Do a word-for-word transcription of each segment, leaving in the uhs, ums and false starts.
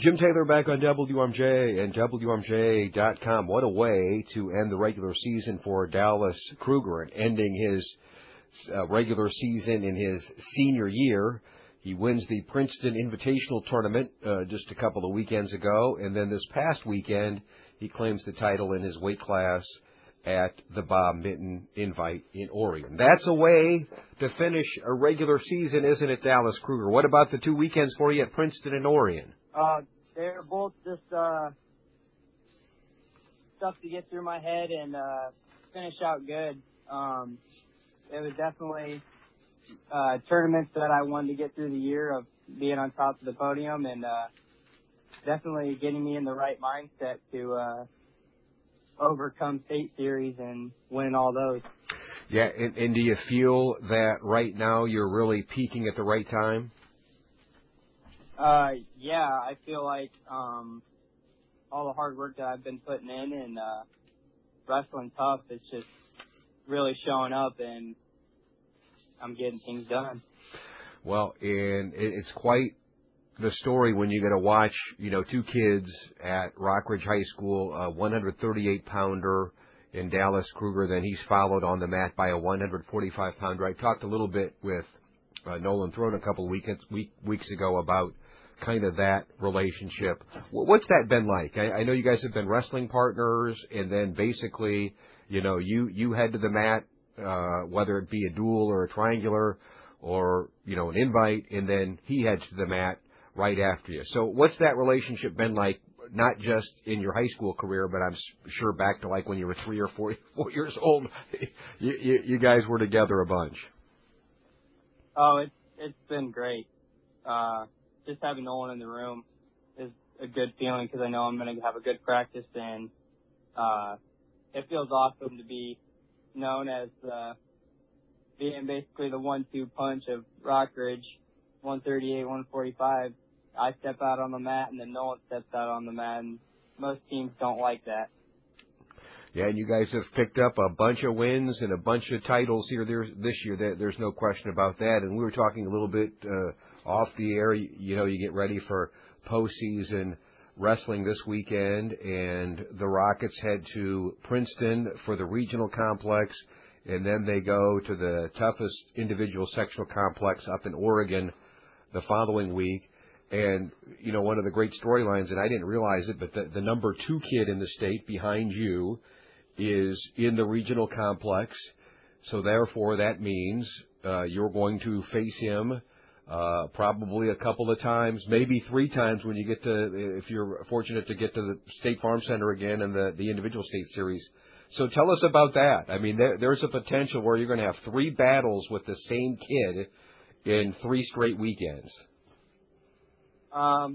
Jim Taylor back on W M J and W M J dot com. What a way to end the regular season for Dallas Kruger, and ending his uh, regular season in his senior year. He wins the Princeton Invitational Tournament uh, just a couple of weekends ago, and then this past weekend he claims the title in his weight class at the Bob Minton Invite in Oregon. That's a way to finish a regular season, isn't it, Dallas Kruger? What about the two weekends for you at Princeton and Oregon? Uh, they're both just uh, stuff to get through my head and uh, finish out good. Um, it was definitely uh, tournaments that I wanted to get through the year of being on top of the podium, and uh, definitely getting me in the right mindset to uh, overcome state series and win all those. Yeah, and, and do you feel that right now you're really peaking at the right time? Uh, yeah, I feel like um, all the hard work that I've been putting in and uh, wrestling tough, it's just really showing up, and I'm getting things done. Well, and it's quite the story when you get to watch, you know, two kids at Rockridge High School, a one thirty-eight pounder in Dallas Kruger, then he's followed on the mat by a one forty-five pounder. I talked a little bit with uh, Nolan Throne a couple of weekends, week, weeks ago about kind of that relationship. What's that been like? I, I know you guys have been wrestling partners, and then basically, you know, you, you head to the mat, uh, whether it be a dual or a triangular or, you know, an invite, and then he heads to the mat right after you. So what's that relationship been like, not just in your high school career, but I'm sure back to like when you were three or four, four years old, you, you, you guys were together a bunch. Oh, it's, it's been great. Uh, just having Nolan in the room is a good feeling because I know I'm going to have a good practice, and uh, it feels awesome to be known as uh, being basically the one two punch of Rockridge, one thirty-eight, one forty-five. I step out on the mat, and then Nolan steps out on the mat, and most teams don't like that. Yeah, and you guys have picked up a bunch of wins and a bunch of titles here there, this year. There's no question about that. And we were talking a little bit uh, off the air. You, you know, you get ready for postseason wrestling this weekend, and the Rockets head to Princeton for the regional complex, and then they go to the toughest individual sectional complex up in Oregon the following week. And, you know, one of the great storylines, and I didn't realize it, but the, the number two kid in the state behind you is in the regional complex. So, therefore, that means uh, you're going to face him uh, probably a couple of times, maybe three times when you get to, if you're fortunate to get to the State Farm Center again in the, the individual state series. So tell us about that. I mean, there, there's a potential where you're going to have three battles with the same kid in three straight weekends. Um,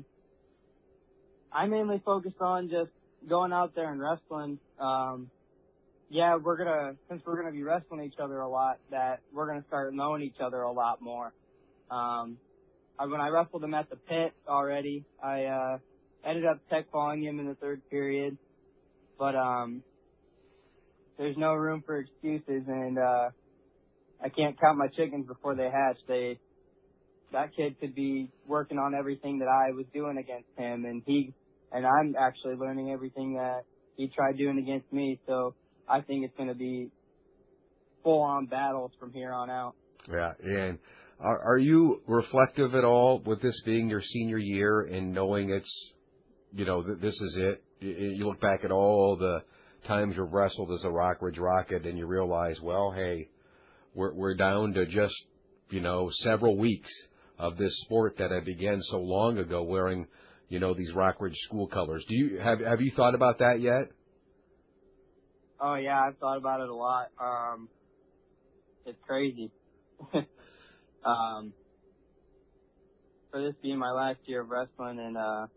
I mainly focused on just going out there and wrestling. Um, yeah, we're gonna since we're gonna be wrestling each other a lot, that we're gonna start knowing each other a lot more. Um, I, when I wrestled him at the pit already, I uh, ended up tech falling him in the third period, but um, there's no room for excuses, and uh, I can't count my chickens before they hatch. They That kid could be working on everything that I was doing against him, and he and I'm actually learning everything that he tried doing against me. So I think it's going to be full-on battles from here on out. Yeah, and are, are you reflective at all with this being your senior year and knowing it's, you know, th- this is it? You, you look back at all the times you've wrestled as a Rockridge Rocket, and you realize, well, hey, we're we're down to just, you know, several weeks of this sport that I began so long ago, wearing, you know, these Rockridge school colors. Do you have have you thought about that yet? Oh yeah, I've thought about it a lot. Um, it's crazy. um, for this being my last year of wrestling and uh,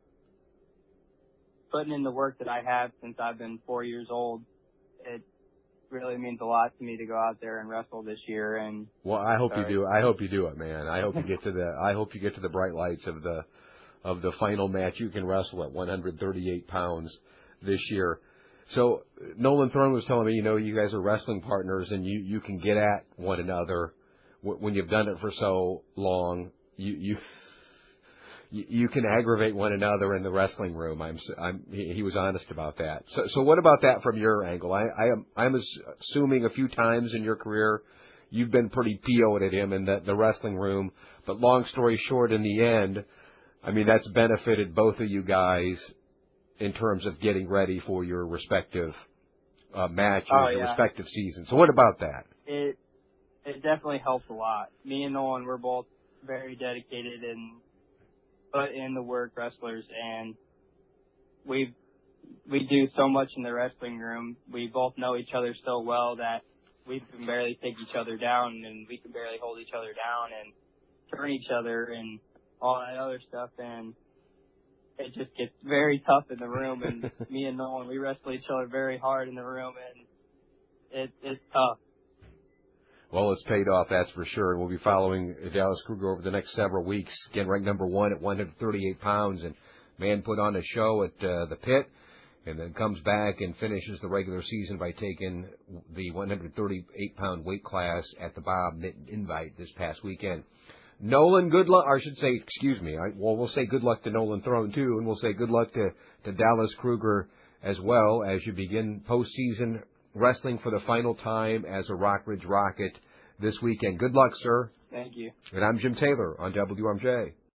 putting in the work that I have since I've been four years old, it really means a lot to me to go out there and wrestle this year. And well, I hope uh, you do. I hope you do it, man. I hope you get to the. I hope you get to the bright lights of the of the final match. You can wrestle at one thirty-eight pounds this year. So Nolan Throne was telling me, you know, you guys are wrestling partners, and you you can get at one another when you've done it for so long. You you y- you can aggravate one another in the wrestling room. I'm, s- I'm he, he was honest about that. So, so what about that from your angle? I, I am, I'm ass- assuming a few times in your career you've been pretty P O'd at him in the, the wrestling room. But long story short, in the end, I mean, that's benefited both of you guys in terms of getting ready for your respective uh, matches, Oh your yeah, respective seasons. So what about that? it it definitely helps a lot. Me and Nolan, we're both very dedicated and put in the work wrestlers, and we we do so much in the wrestling room. We both know each other so well that we can barely take each other down, and we can barely hold each other down and turn each other and all that other stuff. And it just gets very tough in the room. And me and Nolan, we wrestle each other very hard in the room, and it, it's tough. Well, it's paid off, that's for sure. And we'll be following Dallas Kruger over the next several weeks. Again, ranked number one at one hundred thirty-eight pounds. And man put on a show at uh, the pit and then comes back and finishes the regular season by taking the one hundred thirty-eight pound weight class at the Bob Minton Invite this past weekend. Nolan, good luck. Or I should say, excuse me. I, well, we'll say good luck to Nolan Throne, too. And we'll say good luck to, to Dallas Kruger as well as you begin postseason wrestling for the final time as a Rockridge Rocket this weekend. Good luck, sir. Thank you. And I'm Jim Taylor on W M J.